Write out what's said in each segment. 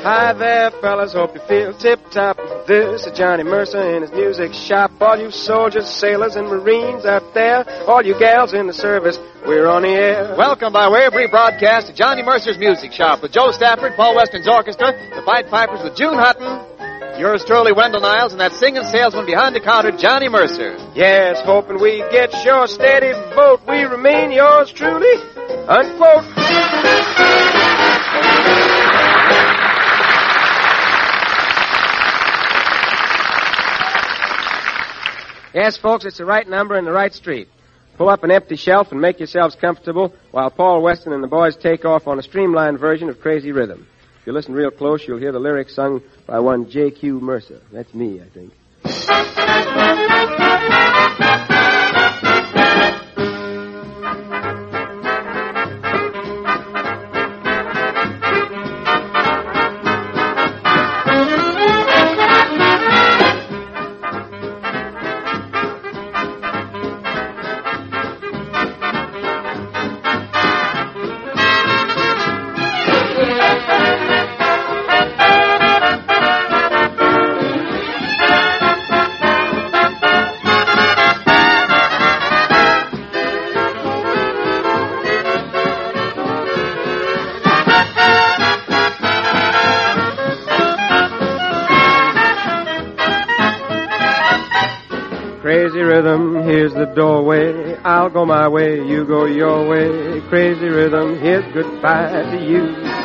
Hi there, fellas, hope you feel tip-top. This is Johnny Mercer in his music shop. All you soldiers, sailors, and Marines out there, all you gals in the service, we're on the air. Welcome by way of rebroadcast to Johnny Mercer's music shop with Joe Stafford, Paul Weston's orchestra, the Pied Pipers with June Hutton, yours truly, Wendell Niles, and that singing salesman behind the counter, Johnny Mercer. Yes, hoping we get your steady vote, we remain yours truly, unquote. Yes, folks, it's the right number and the right street. Pull up an empty shelf and make yourselves comfortable while Paul Weston and the boys take off on a streamlined version of Crazy Rhythm. If you listen real close, you'll hear the lyrics sung by one J.Q. Mercer. That's me, I think. Crazy rhythm, here's the doorway. I'll go my way, you go your way. Crazy rhythm, here's goodbye to you.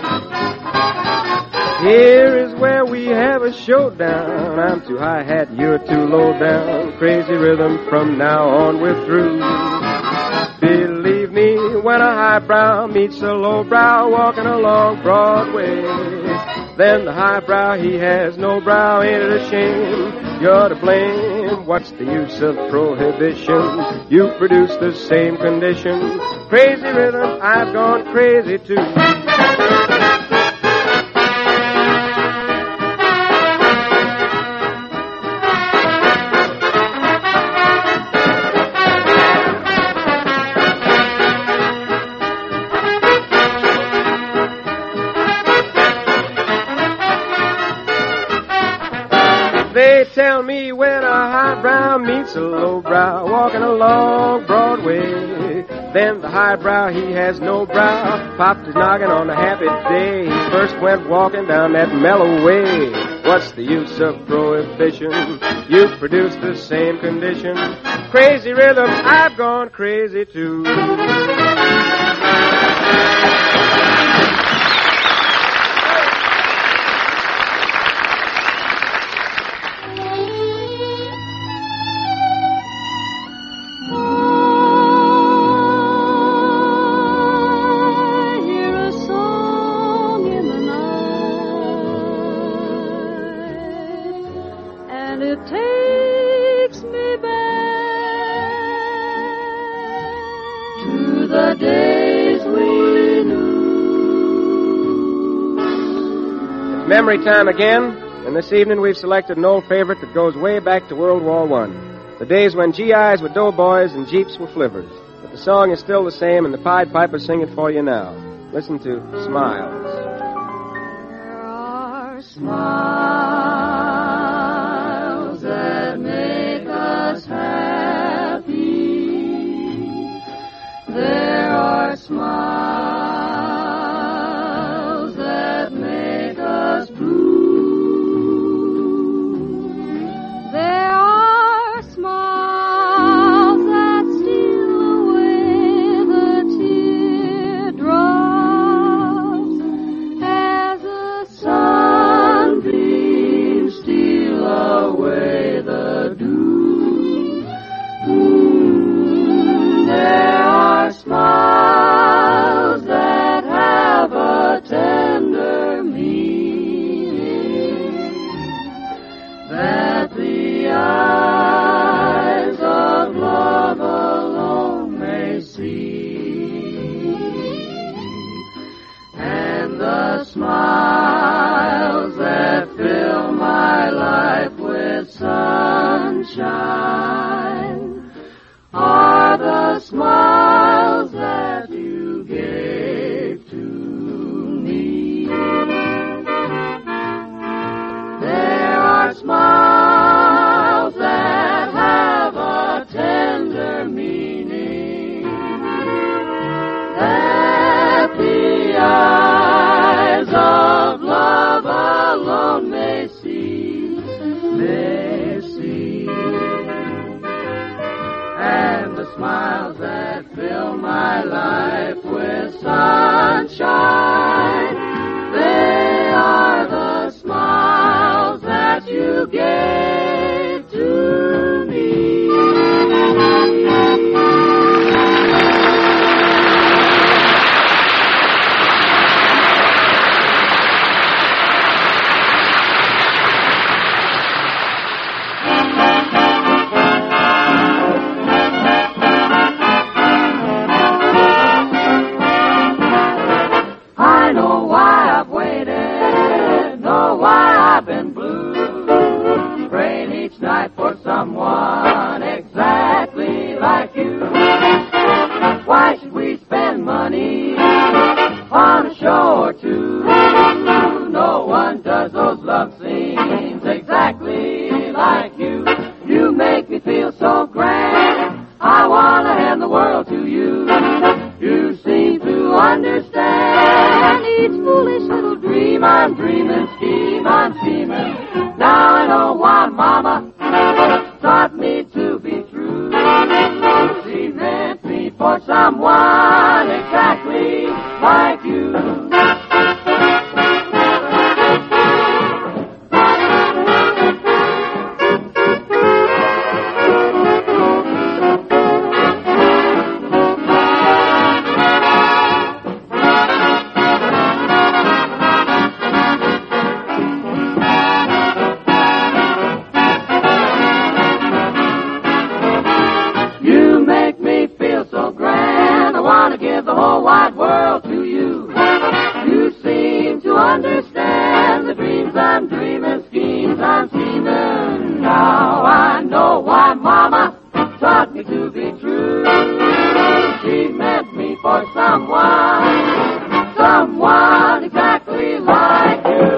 Here is where we have a showdown. I'm too high-hat, you're too low down. Crazy rhythm, from now on we're through. Believe me, when a highbrow meets a lowbrow walking along Broadway, then the highbrow, he has no brow. Ain't it a shame? You're to blame. What's the use of prohibition? You produce the same condition. Crazy rhythm, I've gone crazy too. They tell me when a highbrow meets a lowbrow walking along Broadway, then the highbrow, he has no brow. Popped his noggin on a happy day. He first went walking down that mellow way. What's the use of prohibition? You produce the same condition. Crazy rhythm, I've gone crazy too. Memory time again, and this evening we've selected an old favorite that goes way back to World War I. The days when GIs were doughboys and Jeeps were flivvers. But the song is still the same, and the Pied Pipers sing it for you now. Listen to Smiles. There are smiles that make us happy. There are smiles smiles my life with sunshine. They are the smiles that you gave to me. I know why I've waited, know why I've been blue, praying each night for someone exactly like you. Why should we spend money on a show or two? No one does those love scenes exactly like you. You make me feel so grand, I want to hand the world to you. You seem to understand each foolish little dream I'm dreaming, scheme I'm scheming. Now I know why Mama taught me to be true. She meant me for someone exactly like you. The whole wide world to you. You seem to understand the dreams I'm dreaming, schemes I'm scheming. Now I know why Mama taught me to be true. She meant me for someone exactly like you.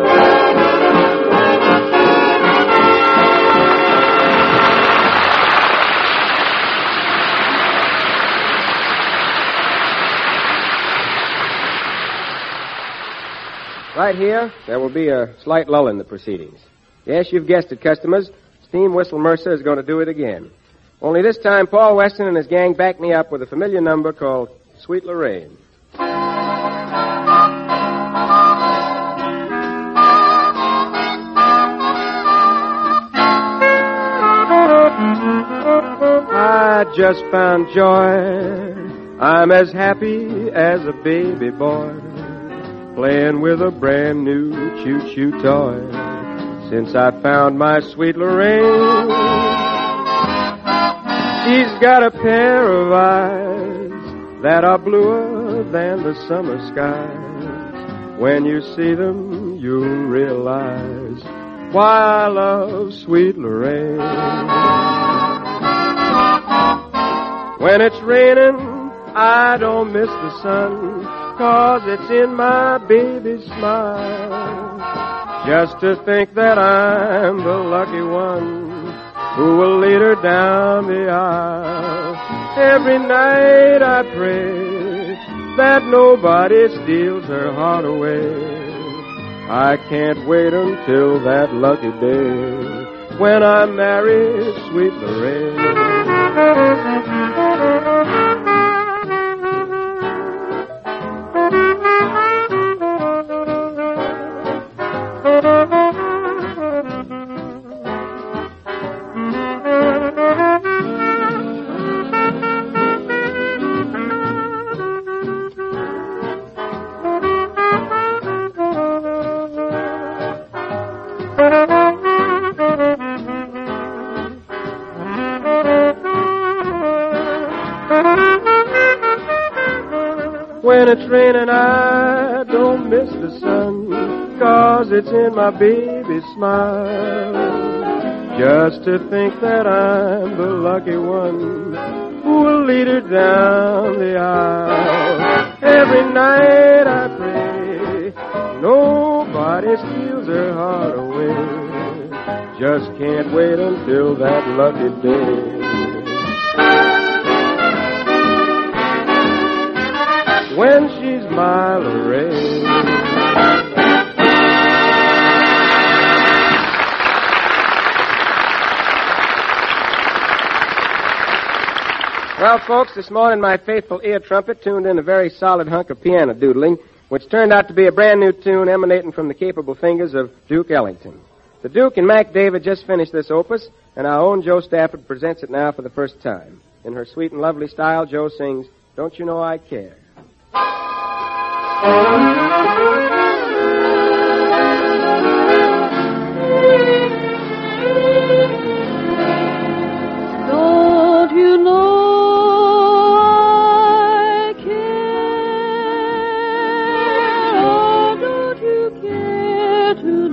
Right here, there will be a slight lull in the proceedings. Yes, you've guessed it, customers. Steam Whistle Mercer is going to do it again. Only this time, Paul Weston and his gang back me up with a familiar number called Sweet Lorraine. I just found joy. I'm as happy as a baby boy, playing with a brand new choo-choo toy. Since I found my sweet Lorraine, she's got a pair of eyes that are bluer than the summer skies. When you see them, you'll realize why I love sweet Lorraine. When it's raining, I don't miss the sun, 'cause it's in my baby's smile. Just to think that I'm the lucky one who will lead her down the aisle. Every night I pray that nobody steals her heart away. I can't wait until that lucky day when I marry sweet Lorraine. When it's raining, I don't miss the sun, 'cause it's in my baby's smile. Just to think that I'm the lucky one who will lead her down the aisle. Every night I pray nobody steals her heart away. Just can't wait until that lucky day when she's my Lorraine. Well, Well, folks, this morning my faithful ear trumpet tuned in a very solid hunk of piano doodling, which turned out to be a brand new tune emanating from the capable fingers of Duke Ellington. The Duke and Mac David just finished this opus, and our own Joe Stafford presents it now for the first time. In her sweet and lovely style, Joe sings, "Don't You Know I Care." Don't you know I care, or don't you care to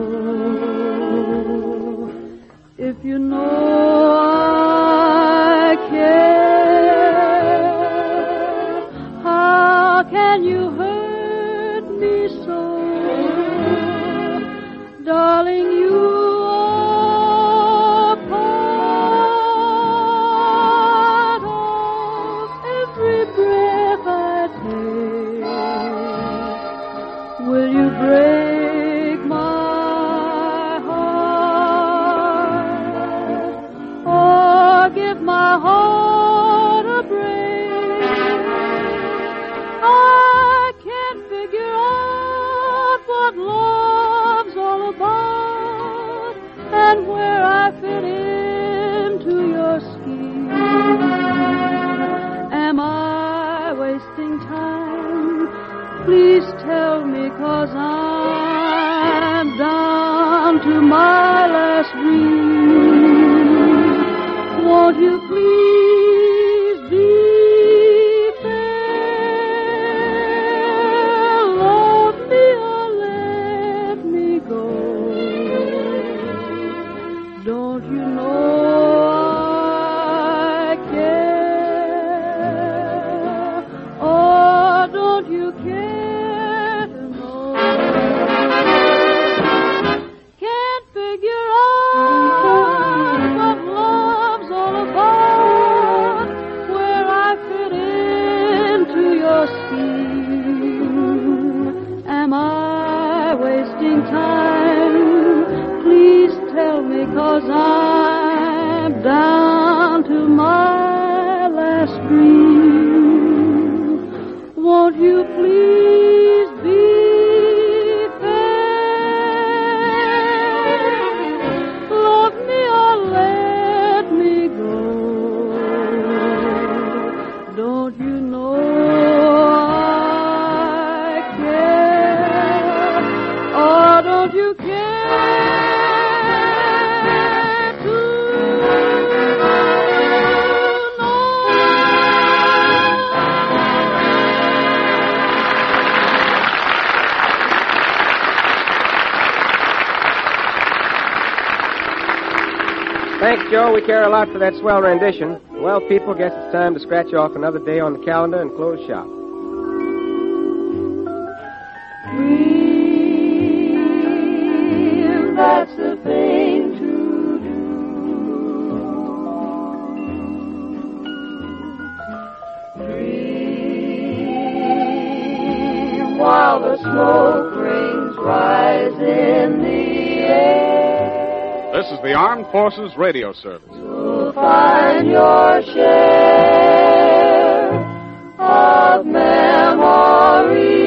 know? If you know I care, how can you hurt me so? Darling, you are part of every breath I take. Will you break my heart, or give my heart a break? I can't figure out what love's all about, and where I fit into your scheme. Am I wasting time? Please tell me, 'cause I'm down to my last dream. Won't you please be fair? Love me or let me go. Don't you know I care, or don't you care to know? Can't figure out what love's all about, where I fit into your scheme. Am I wasting time? Please tell me, 'cause I'm down to my last dream. Won't you please be fair? Love me or let me go. Don't you know I care, or don't you care to know? Thanks, Joe. We care a lot for that swell rendition. Well, people, guess it's time to scratch off another day on the calendar and close shop. Dream, that's the thing to do. Dream while the smoke rings rise in the air. This is the Armed Forces Radio Service. You'll find your share of memories.